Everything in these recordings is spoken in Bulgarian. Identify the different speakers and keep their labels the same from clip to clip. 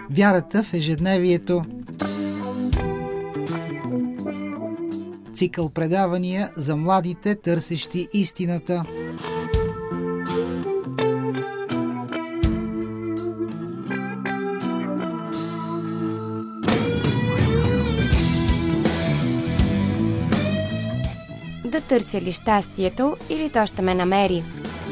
Speaker 1: Вярата в ежедневието. Цикъл предавания за младите, търсещи истината.
Speaker 2: Да търся ли щастието или то ще ме намери?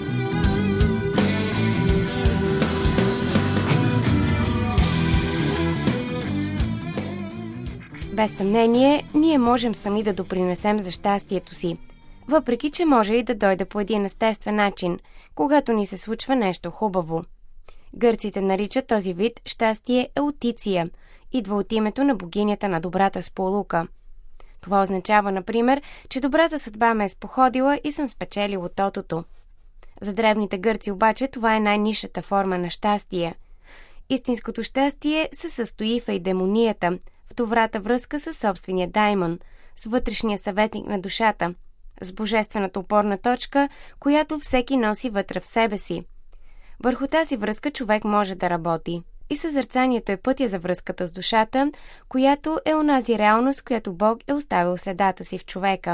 Speaker 2: Без съмнение, ние можем сами да допринесем за щастието си, въпреки че може и да дойде по един естествен начин, когато ни се случва нещо хубаво. Гърците наричат този вид щастие еутиция, идва от името на богинята на добрата сполука. Това означава, например, че добрата съдба ме е споходила и съм спечелил от тотото. За древните гърци обаче това е най-нисшата форма на щастие. Истинското щастие се състои в еидемонията, в добрата връзка с собствения даймон, с вътрешния съветник на душата, с божествената опорна точка, която всеки носи вътре в себе си. Върху тази връзка човек може да работи. И съзерцанието е пътя за връзката с душата, която е онази реалност, която Бог е оставил следата си в човека.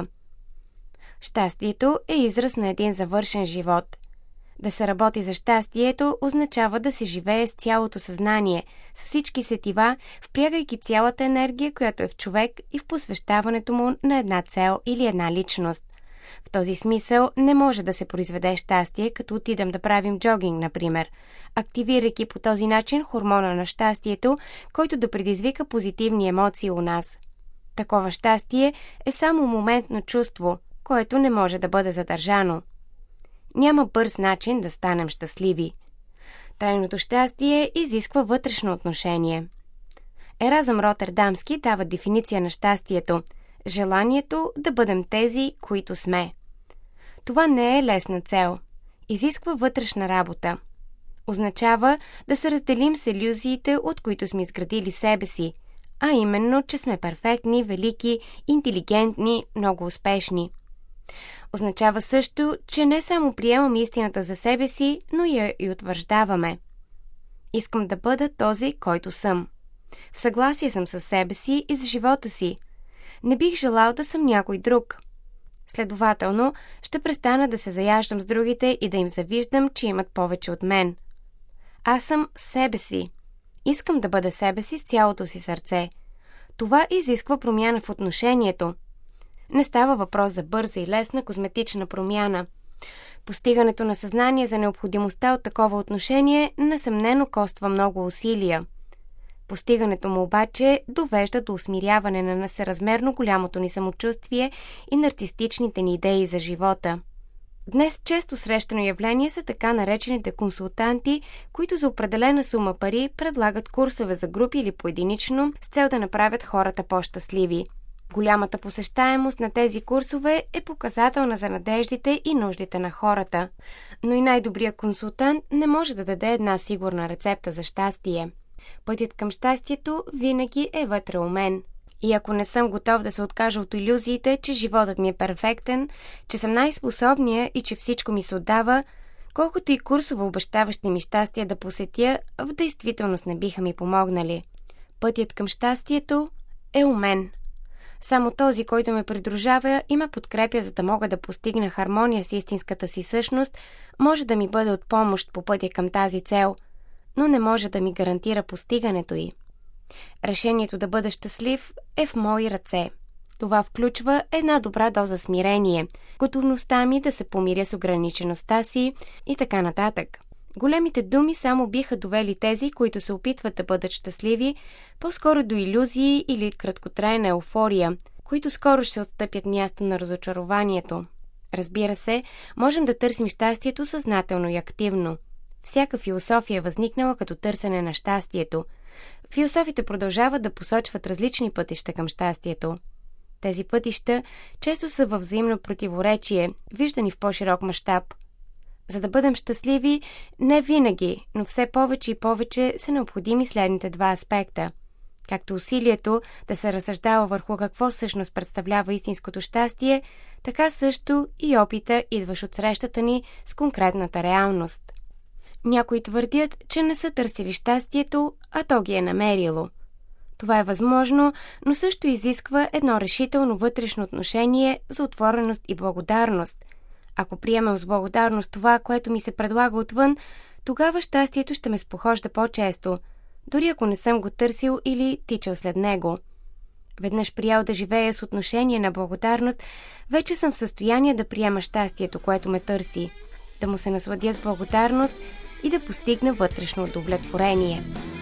Speaker 2: Щастието е израз на един завършен живот. Да се работи за щастието означава да се живее с цялото съзнание, с всички сетива, впрягайки цялата енергия, която е в човек и в посвещаването му на една цел или една личност. В този смисъл не може да се произведе щастие, като отидем да правим джогинг, например, активирайки по този начин хормона на щастието, който да предизвика позитивни емоции у нас. Такова щастие е само моментно чувство, което не може да бъде задържано. Няма бърз начин да станем щастливи. Трайното щастие изисква вътрешно отношение. Еразъм Ротердамски дава дефиниция на щастието – желанието да бъдем тези, които сме. Това не е лесна цел. Изисква вътрешна работа. Означава да се разделим с илюзиите, от които сме изградили себе си, а именно, че сме перфектни, велики, интелигентни, много успешни. Означава също, че не само приемаме истината за себе си, но я и утвърждаваме. Искам да бъда този, който съм. В съгласие съм със себе си и с живота си. Не бих желал да съм някой друг. Следователно, ще престана да се заяждам с другите и да им завиждам, че имат повече от мен. Аз съм себе си. Искам да бъда себе си с цялото си сърце. Това изисква промяна в отношението. Не става въпрос за бърза и лесна козметична промяна. Постигането на съзнание за необходимостта от такова отношение несъмнено коства много усилия. Постигането му обаче довежда до усмиряване на несъразмерно голямото ни самочувствие и нарцистичните ни идеи за живота. Днес често срещано явление са така наречените консултанти, които за определена сума пари предлагат курсове за групи или поединично с цел да направят хората по-щастливи. Голямата посещаемост на тези курсове е показателна за надеждите и нуждите на хората, но и най-добрият консултант не може да даде една сигурна рецепта за щастие. Пътят към щастието винаги е вътре у мен. И ако не съм готов да се откажа от илюзиите, че животът ми е перфектен, че съм най-способния и че всичко ми се отдава, колкото и курсове обещаващи ми щастие да посетя, в действителност не биха ми помогнали. Пътят към щастието е у мен. Само този, който ме придружава и ме подкрепя, за да мога да постигна хармония с истинската си същност, може да ми бъде от помощ по пътя към тази цел, но не може да ми гарантира постигането й. Решението да бъда щастлив е в мои ръце. Това включва една добра доза смирение, готовността ми да се помиря с ограничеността си и така нататък. Големите думи само биха довели тези, които се опитват да бъдат щастливи, по-скоро до илюзии или краткотрайна еуфория, които скоро ще отстъпят място на разочарованието. Разбира се, можем да търсим щастието съзнателно и активно. Всяка философия е възникнала като търсене на щастието. Философите продължават да посочват различни пътища към щастието. Тези пътища често са във взаимно противоречие, виждани в по-широк мащаб. За да бъдем щастливи, не винаги, но все повече и повече са необходими следните два аспекта. Както усилието да се разсъждава върху какво всъщност представлява истинското щастие, така също и опита, идващ от срещата ни с конкретната реалност. Някои твърдят, че не са търсили щастието, а то ги е намерило. Това е възможно, но също изисква едно решително вътрешно отношение за отвореност и благодарност. Ако приемам с благодарност това, което ми се предлага отвън, тогава щастието ще ме спохожда по-често, дори ако не съм го търсил или тичал след него. Веднъж приял да живея с отношение на благодарност, вече съм в състояние да приема щастието, което ме търси, да му се насладя с благодарност и да постигна вътрешно удовлетворение.